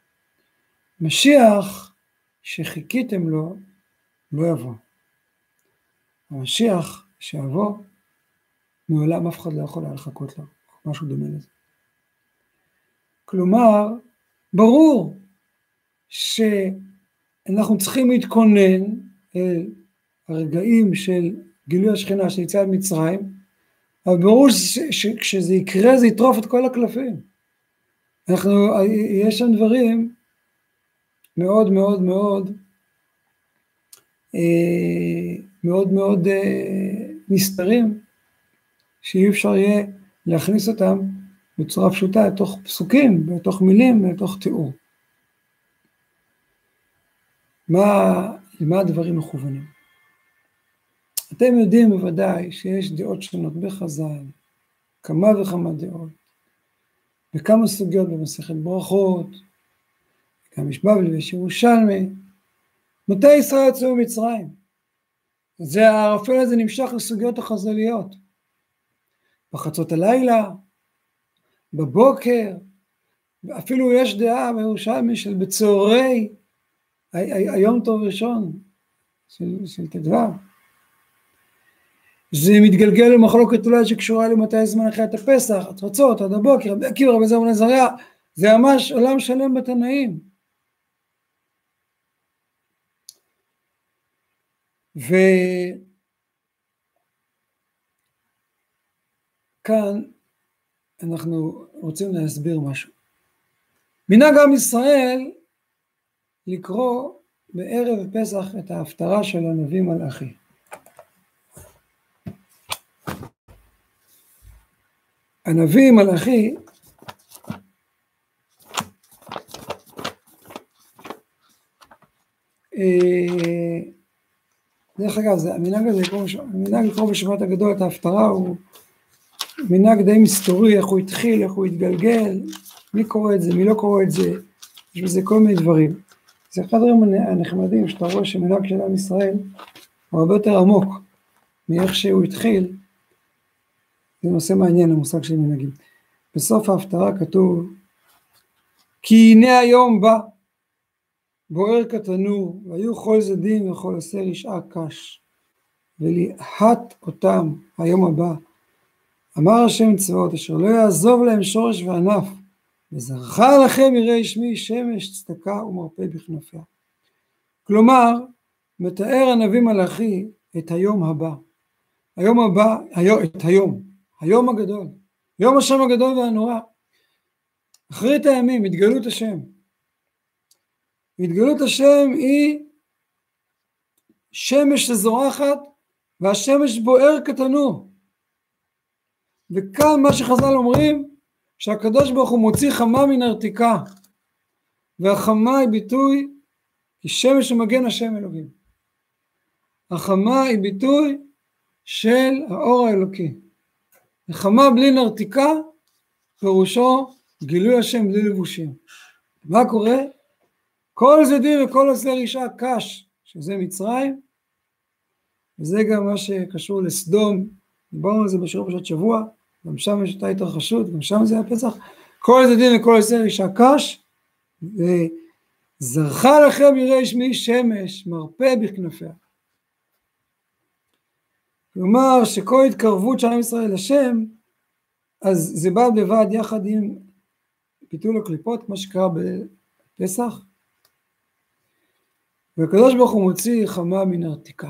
משיח שחיכיתם לו, לא יבוא. המשיח שיבוא, מעולם אף אחד לא יכול לחכות לו, משהו דומה לזה. כלומר, ברור שאנחנו צריכים להתכונן אל הרגעים של גילוי השכינה של יציאת מצרים, אבל ברור שכשזה יקרה זה יטרוף את כל הקלפים. יש שם דברים מאוד מאוד מאוד מאוד מאוד נסתרים, שאי אפשר יהיה להכניס אותם בצורה פשוטה לתוך פסוקים, בתוך מילים, בתוך תיאור. למה הדברים מכוונים? אתם יודעים בוודאי שיש דעות שונות בחז"ל, כמה וכמה דעות, וכמה סוגיות במסכת ברכות, גם יש בבלי ויש ירושלמי, מתי ישראל יצאו ממצרים? הערפל הזה נמשך לסוגיות החז"ליות, בחצות הלילה, בבוקר, אפילו יש דעה בירושלמי של בצהרי היום טוב ראשון של ט"ו. זה מתגלגל למחלוקת אולי שקשורה למתי זמן אחרי הפסח, התרצות, עד הבוקר, רבי עקיבא, רבי זרע בן עזריה, זה ממש עולם שלם בתנאים. וכאן אנחנו רוצים להסביר משהו. מנהג עם ישראל לקרוא בערב פסח את ההפטרה של הנביא מלאכי. הנביא מלאכי דרך אגב, המנהג לקרוא בשבת הגדול את ההפטרה הוא מנהג די מסתורי, איך הוא התחיל, איך הוא התגלגל, מי קורא את זה, מי לא קורא את זה, יש בזה כל מיני דברים. זה אחד הדברים הנחמדים שאתה רואה שמנהג של עם ישראל הוא הרבה יותר עמוק מאיך שהוא התחיל. זה נושא מעניין, המושג של מנהגים. בסוף ההפטרה כתוב, כי הנה היום בא, בוער כתנור, והיו כל זדים וכל עשר ישעה קש, וליהט אותם היום הבא. אמר השם צבאות, אשר לא יעזוב להם שורש וענף, וזרחה לכם יראי שמי שמש צדקה ומרפא בכנפיה. כלומר, מתאר הנביא מלאכי את היום הבא. היום הבא, היום הגדול, יום השם הגדול והנורא. אחרית הימים, התגלות השם. התגלות השם היא שמש שזורחת, והשמש בוער כתנור. וכאן מה שחז"ל אומרים, שהקדוש ברוך הוא מוציא חמה מן הרתיקה, והחמה היא ביטוי, כי שמש ומגן השם אלוהים. החמה היא ביטוי של האור האלוקי. החמה בלי נרתיקה, פירושו גילוי השם בלי לבושים. מה קורה? כל זדים וכל עשר ישעה קש, שזה מצרים, וזה גם מה שקשור לסדום, דיברנו על זה בשיעור פרשת שבוע, גם שם יש אותה התרחשות, גם שם זה היה פסח, כל זה דין לכל ישראל איש הקש, וזרחה לכם יראה שמי שמש, מרפא בכנפיה. כלומר שכל התקרבות של עם ישראל לשם, אז זה בא לבד יחד עם ביטול הקליפות, כמו שקרה בפסח, והקדוש ברוך הוא מוציא חמה מן הרתיקה.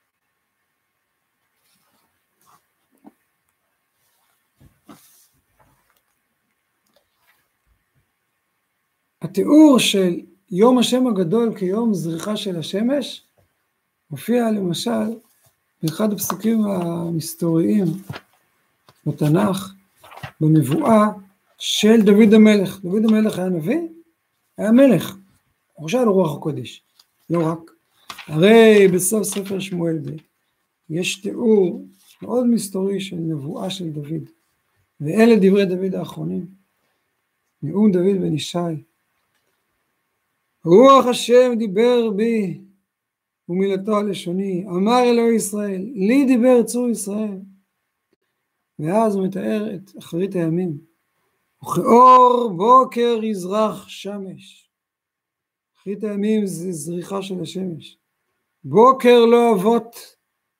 התיאור של יום השם הגדול כיום זריחה של השמש, מופיע למשל באחד הפסוקים המסתוריים בתנ"ך, בנבואה של דוד המלך. דוד המלך היה נביא? היה מלך. הוא חושב על רוח הקודש. לא רק. הרי בסוף ספר שמואל ב' יש תיאור מאוד מסתורי של נבואה של דוד. ואלה דברי דוד האחרונים. נאום דוד בן ישי. רוח השם דיבר בי ומילתו הלשוני. אמר אלוהי ישראל, לי דיבר צור ישראל. ואז הוא מתאר את אחרית הימים. וכאור בוקר יזרח שמש. אחרית הימים זה זריחה של השמש. בוקר לא אבות.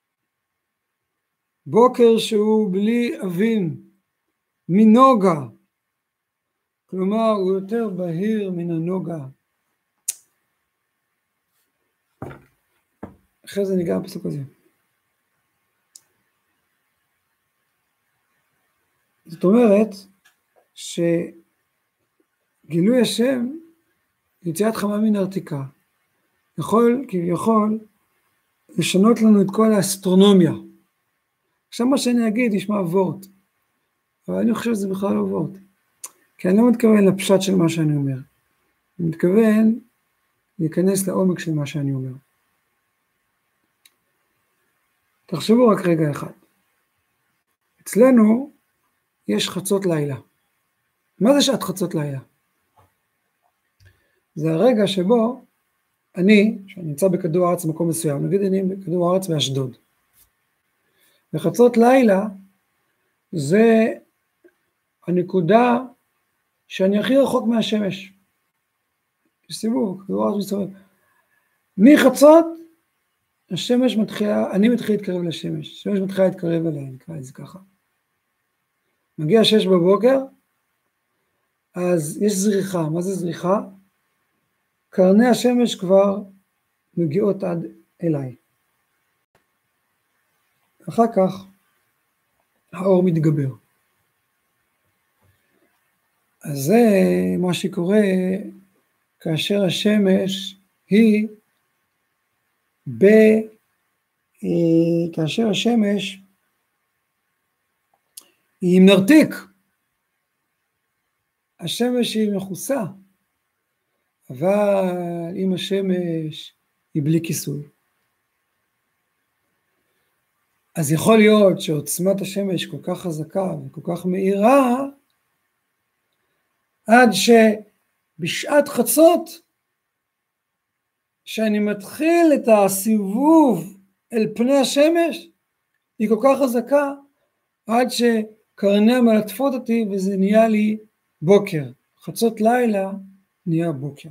בוקר שהוא בלי אבים. מנוגה. כלומר הוא יותר בהיר מן הנוגה. אחרי זה ניגע בפסוק הזה. זאת אומרת שגילוי השם, יציאת חמה מן הרתיקה, יכול כביכול לשנות לנו את כל האסטרונומיה. עכשיו מה שאני אגיד ישמע וורט, אבל אני חושב שזה בכלל לא וורט, כי אני לא מתכוון לפשט של מה שאני אומר, אני מתכוון להיכנס לעומק של מה שאני אומר. תחשבו רק רגע אחד. אצלנו יש חצות לילה. מה זה שעת חצות לילה? זה הרגע שבו אני נמצא בכדור הארץ במקום מסוים, נגיד אני בכדור הארץ באשדוד. וחצות לילה זה הנקודה שאני הכי רחוק מהשמש. יש סיבוב, כדור הארץ מסתובב. מחצות השמש מתחילה, אני מתחיל להתקרב לשמש, השמש מתחילה להתקרב אליי, נקרא את זה ככה. מגיע 6 בבוקר, אז יש זריחה. מה זה זריחה? קרני השמש כבר מגיעות עד אליי. אחר כך האור מתגבר. אז זה מה שקורה כאשר השמש היא כאשר השמש היא נרתיק. השמש היא מכוסה, אבל אם השמש היא בלי כיסוי, אז יכול להיות שעוצמת השמש כל כך חזקה וכל כך מהירה, עד שבשעת חצות, שאני מתחיל את הסיבוב אל פני השמש, היא כל כך חזקה, עד שקרניה מלטפות אותי וזה נהיה לי בוקר. חצות לילה נהיה בוקר.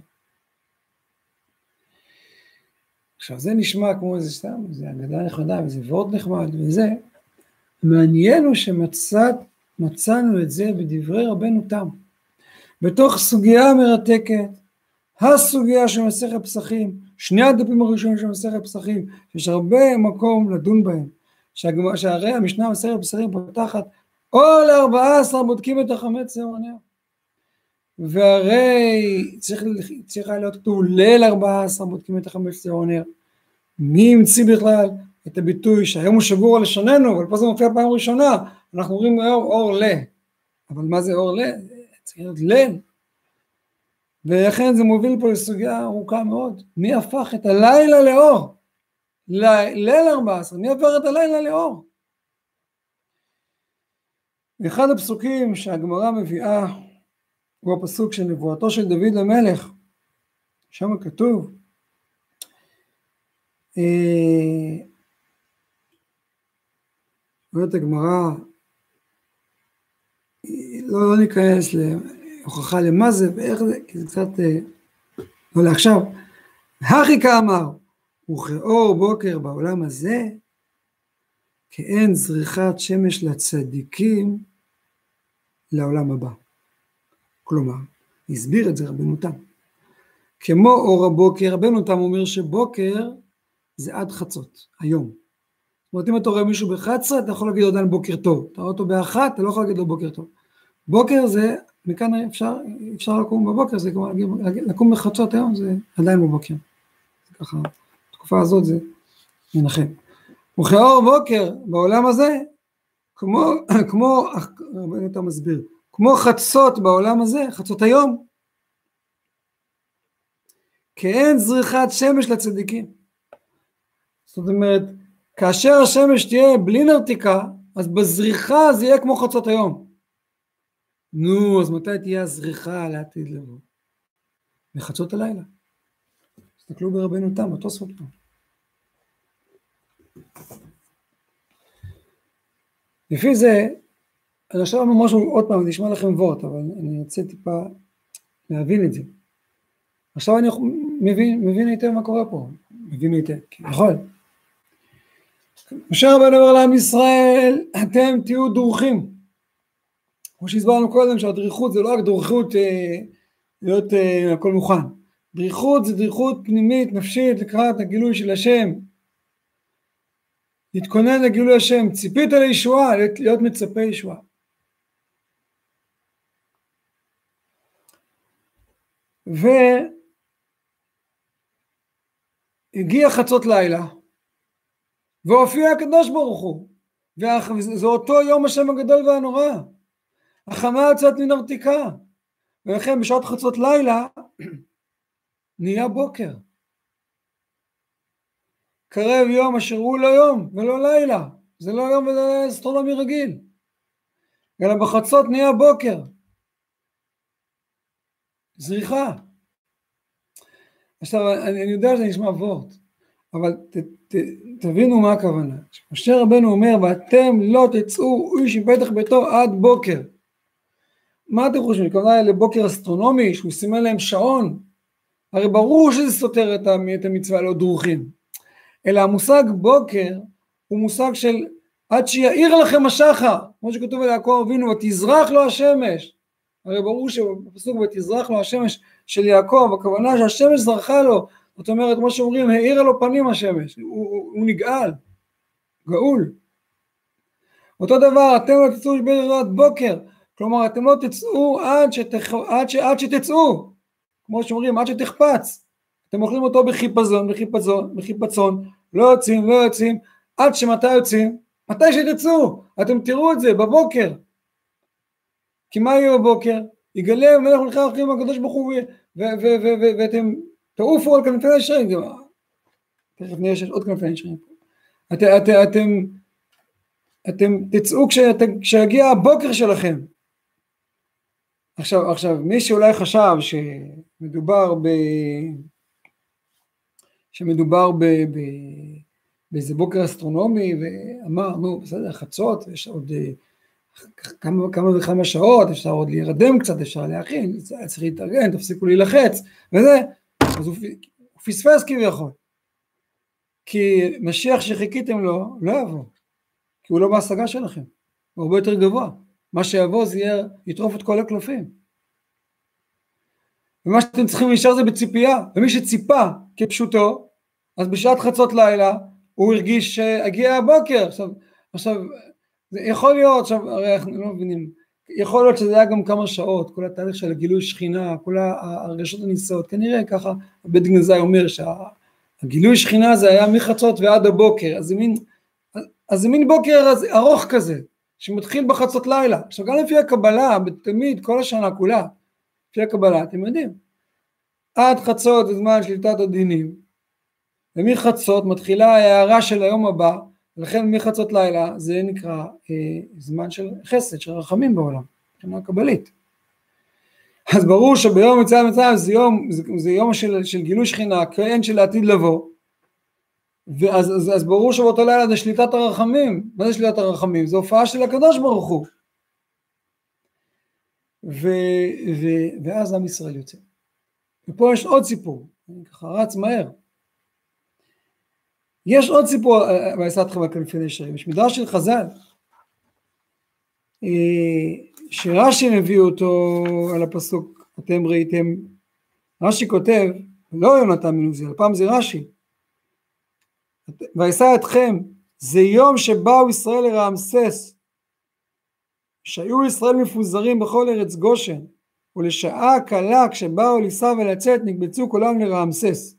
עכשיו זה נשמע כמו איזה סתם, זה אגדה נחמדה וזה וורט נחמד וזה. מעניין הוא שמצאנו את זה בדברי רבנו תם. בתוך סוגיה מרתקת, הסוגיה של מסכת פסחים, שני הדפים הראשונים של מסכת פסחים, שיש הרבה מקום לדון בהם, שהרי המשנה מסכת פסחים פותחת, או ל14 בודקים את החמץ צהרוניה, והרי צריך להיות כתוב ליל 14 בודקים את החמץ צהרוניה. מי המציא בכלל את הביטוי שהיום הוא שבור על לשוננו, אבל פה זה מופיע פעם ראשונה, אנחנו אומרים היום אור ל, אבל מה זה אור ל? צריך להיות ליל. ולכן זה מוביל פה לסוגיה ארוכה מאוד. מי הפך את הלילה לאור? ליל 14, מי הפך את הלילה לאור? אחד הפסוקים שהגמרא מביאה הוא הפסוק של נבואתו של דוד למלך. שם כתוב אומרת הגמרא, לא ניכנס הוכחה למה זה ואיך זה, כי זה קצת לא לעכשיו. הכי כאמר, וכאור בוקר בעולם הזה, כאין זריחת שמש לצדיקים לעולם הבא. כלומר, הסביר את זה רבנו תם. כמו אור הבוקר, רבנו תם אומר שבוקר זה עד חצות, היום. זאת אומרת, אם אתה רואה מישהו ב-11, אתה יכול להגיד עדיין בוקר טוב. אתה רואה אותו ב-1, אתה לא יכול להגיד לו בוקר טוב. בוקר זה, מכאן אפשר לקום בבוקר, זה כמו לקום בחצות היום, זה עדיין בבוקר. זה ככה, בתקופה הזאת זה מנחם. וכאור בוקר בעולם הזה, כמו רבנו תם מסביר, כמו חצות בעולם הזה, חצות היום, כאין זריחת שמש לצדיקים. זאת אומרת, כאשר השמש תהיה בלי נרתיקה, אז בזריחה זה יהיה כמו חצות היום. נו, אז מתי תהיה הזריחה לעתיד לבוא? בחצות הלילה. תסתכלו ברבנו תם, אותו סוף פה. לפי זה, אני עכשיו משהו, עוד פעם, נשמע לכם וורט, אבל אני רוצה טיפה להבין את זה. עכשיו אני מבין היטב מה קורה פה. מבין היטב, כי יכול. משה רבנו אומר לעם ישראל, אתם תהיו דרוכים. כמו שהסברנו קודם, שהדריכות זה לא רק דריכות להיות הכל מוכן. דריכות זה דריכות פנימית, נפשית, לקראת הגילוי של השם. להתכונן לגילוי השם, ציפית לישועה, להיות מצפה ישועה. והגיע חצות לילה, והופיע הקדוש ברוך הוא, וזה אותו יום השם הגדול והנורא, החמה יוצאת מן הרתיקה, ולכן בשעות חצות לילה, נהיה בוקר. קרב יום אשר הוא לא יום ולא לילה, זה לא יום ולא אסטרונומי רגיל, אלא בחצות נהיה בוקר. זריחה. עכשיו אני יודע שזה נשמע וורט, אבל תבינו מה הכוונה. משה רבנו אומר, ואתם לא תצאו איש מבטח ביתו עד בוקר. מה אתם חושבים? כוונה לבוקר אסטרונומי, שהוא סימן להם שעון? הרי ברור שזה סותר את המצווה לא דרוכים. אלא המושג בוקר הוא מושג של עד שיעיר לכם השחר, כמו שכתוב על יעקב אבינו, ותזרח לו השמש. הרי ברור שבפסוק ותזרח לו השמש של יעקב, הכוונה שהשמש זרחה לו, זאת אומרת, כמו שאומרים, האירה לו פנים השמש, הוא נגאל, גאול. אותו דבר, אתם לא תצאו עד בוקר, כלומר, אתם לא תצאו עד שתצאו, כמו שאומרים, עד שתחפץ. אתם אוכלים אותו בחיפצון, לא יוצאים, עד שמתי יוצאים? מתי שתצאו, אתם תראו את זה בבוקר. כי מה יהיה בבוקר? יגלה מלך מלכי האחרים הקדוש ברוך הוא, ואתם תעופו על כנפי נשרים. תכף נראה שיש עוד כנפי נשרים. אתם תצאו כשיגיע הבוקר שלכם. עכשיו מי שאולי חשב שמדובר באיזה בוקר אסטרונומי, ואמר, נו, בסדר, חצות, יש עוד כמה וכמה שעות, אפשר עוד להירדם קצת, אפשר להכין, צריך להתארגן, תפסיקו להילחץ, וזה, אז הוא פספס כביכול. כי משיח שחיכיתם לו, לא יבוא, כי הוא לא בהשגה שלכם, הוא הרבה יותר גבוה. מה שיבוא זה יטרוף את כל הקלפים. ומה שאתם צריכים להישאר זה בציפייה, ומי שציפה כפשוטו, אז בשעת חצות לילה, הוא הרגיש שהגיע הבוקר. עכשיו, זה יכול להיות, עכשיו, הרי אנחנו לא מבינים, יכול להיות שזה היה גם כמה שעות, כל התהליך של הגילוי שכינה, כל הרגשות הניסות, כנראה ככה, בית גנזי אומר שהגילוי שכינה זה היה מחצות ועד הבוקר, אז זה מין בוקר ארוך כזה, שמתחיל בחצות לילה. עכשיו גם לפי הקבלה, תמיד כל השנה כולה, לפי הקבלה, אתם יודעים, עד חצות זה זמן שליטת הדינים, ומחצות מתחילה ההערה של היום הבא, ולכן מחצות לילה זה נקרא זמן של חסד, של רחמים בעולם, מבחינה קבלית. אז ברור שביום יציאת מצרים זה יום של גילוי שכינה, כאין של העתיד לבוא, אז ברור שבאותו לילה זה שליטת הרחמים. מה זה שליטת הרחמים? זה הופעה של הקדוש ברוך הוא. ואז עם ישראל יוצא. ופה יש עוד סיפור, אני ככה רץ מהר. יש עוד סיפור, ואעשה אתכם על כנפי נשרים, יש מדרש של חז"ל, שרש"י מביא אותו על הפסוק, אתם ראיתם, רש"י כותב, לא יונתן בן עוזיאל, הפעם זה רש"י, ואשא אתכם, זה יום שבאו ישראל לרעמסס, שהיו ישראל מפוזרים בכל ארץ גושן, ולשעה קלה כשבאו לישא ולצאת נקבצו כולם לרעמסס.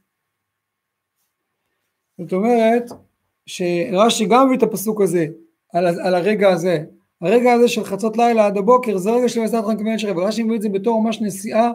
זאת אומרת שרש"י גם מביא את הפסוק הזה על הרגע הזה, הרגע הזה של חצות לילה עד הבוקר, זה רגע של ואשא אתכם כנפי נשרים, ורש"י מביא את זה בתור ממש נסיעה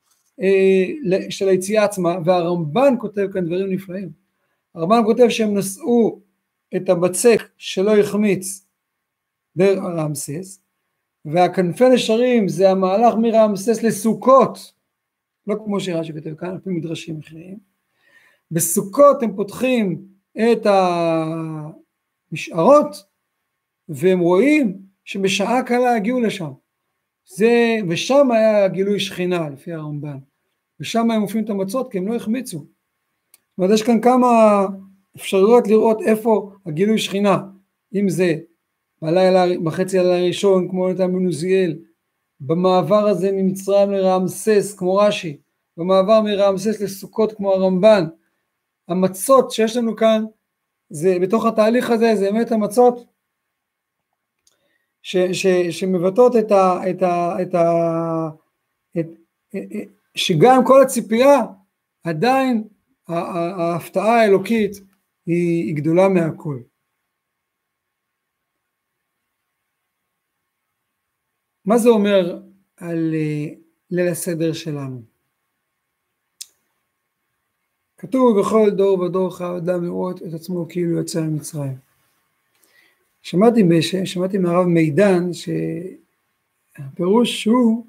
של היציאה עצמה, והרמב"ן כותב כאן דברים נפלאים. הרמב"ן כותב שהם נשאו את הבצק שלא יחמיץ ברעמסס, והכנפי נשרים זה המהלך מרעמסס לסוכות, לא כמו שרש"י כותב כאן, על פי מדרשים אחרים. בסוכות הם פותחים את המשערות, והם רואים שבשעה קלה הגיעו לשם. ושם היה גילוי שכינה לפי הרמב"ן, ושם הם מופיעים את המצות כי הם לא החמיצו. זאת אומרת, יש כאן כמה אפשרויות לראות איפה הגילוי שכינה, אם זה בחצי הלילה הראשון כמו יונתן בן עוזיאל, במעבר הזה ממצרים לרעמסס כמו רש"י, במעבר מרעמסס לסוכות כמו הרמב"ן. המצות שיש לנו כאן, זה בתוך התהליך הזה, זה באמת המצות שמבטאות שגם כל הציפייה, עדיין ההפתעה האלוקית היא גדולה מהכל. מה זה אומר על ליל הסדר שלנו? כתוב בכל דור ודור חייב אדם לראות את עצמו כאילו יצא ממצרים. שמעתי מהרב מידן שהפירוש הוא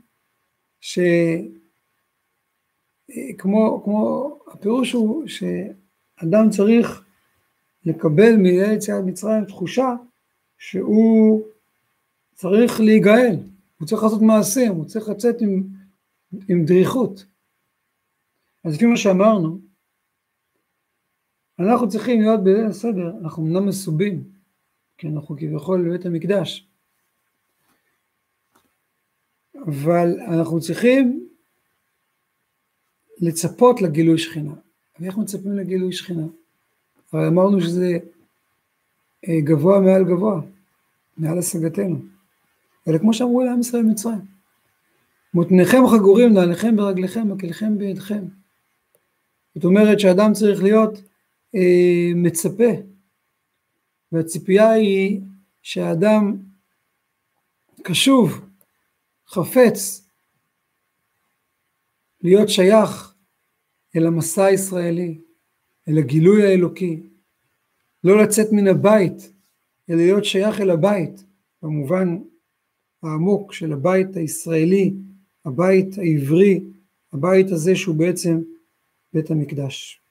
הפירוש הוא שאדם צריך לקבל מליל יציאת מצרים תחושה שהוא צריך להיגאל, הוא צריך לעשות מעשים, הוא צריך לצאת עם דריכות. אז לפי מה שאמרנו, אנחנו צריכים להיות בליל הסדר, אנחנו אמנם מסובים, כי אנחנו כביכול בבית המקדש, אבל אנחנו צריכים לצפות לגילוי שכינה. ואיך מצפים לגילוי שכינה? אבל אמרנו שזה גבוה מעל גבוה, מעל השגתנו. אלא כמו שאמרו לעם ישראל במצרים, מותניכם חגורים, נעליכם ברגליכם, מקלכם בידכם. זאת אומרת שאדם צריך להיות מצפה, והציפייה היא שהאדם קשוב, חפץ, להיות שייך אל המסע הישראלי, אל הגילוי האלוקי, לא לצאת מן הבית, אלא להיות שייך אל הבית, במובן העמוק של הבית הישראלי, הבית העברי, הבית הזה שהוא בעצם בית המקדש.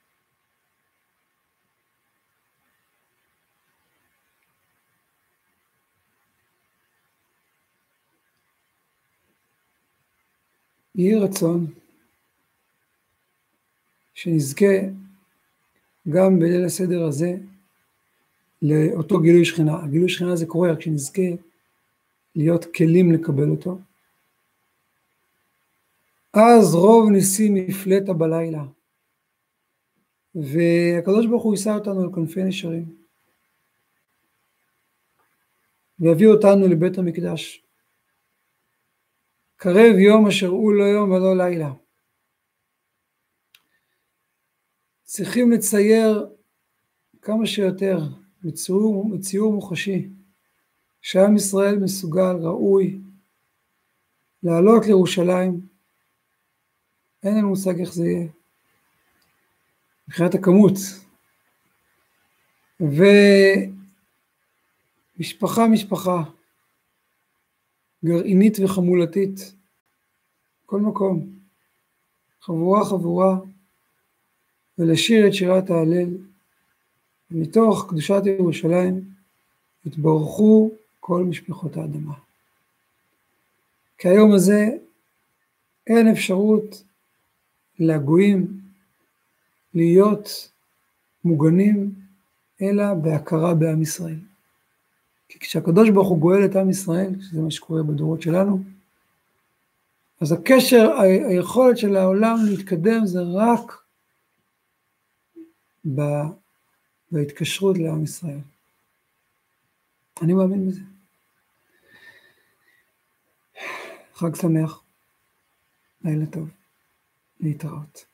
יהי רצון שנזכה גם בליל הסדר הזה לאותו גילוי שכינה. הגילוי שכינה זה קורה רק שנזכה להיות כלים לקבל אותו. אז רוב ניסים יפלטה בלילה, והקדוש ברוך הוא יישא אותנו על כנפי נשרים, ויביא אותנו לבית המקדש. קרב יום אשר הוא לא יום ולא לילה. צריכים לצייר כמה שיותר בציור מוחשי, שעם ישראל מסוגל, ראוי, לעלות לירושלים. אין לנו מושג איך זה יהיה, מבחינת הכמות. ומשפחה, גרעינית וחמולתית, כל מקום, חבורה, ולשיר את שירת ההלל, ומתוך קדושת ירושלים, התברכו כל משפחות האדמה. כי היום הזה אין אפשרות לגויים להיות מוגנים, אלא בהכרה בעם ישראל. כי כשהקדוש ברוך הוא גואל את עם ישראל, שזה מה שקורה בדורות שלנו, אז הקשר, היכולת של העולם להתקדם זה רק בהתקשרות לעם ישראל. אני מאמין בזה. חג שמח, לילה טוב, להתראות.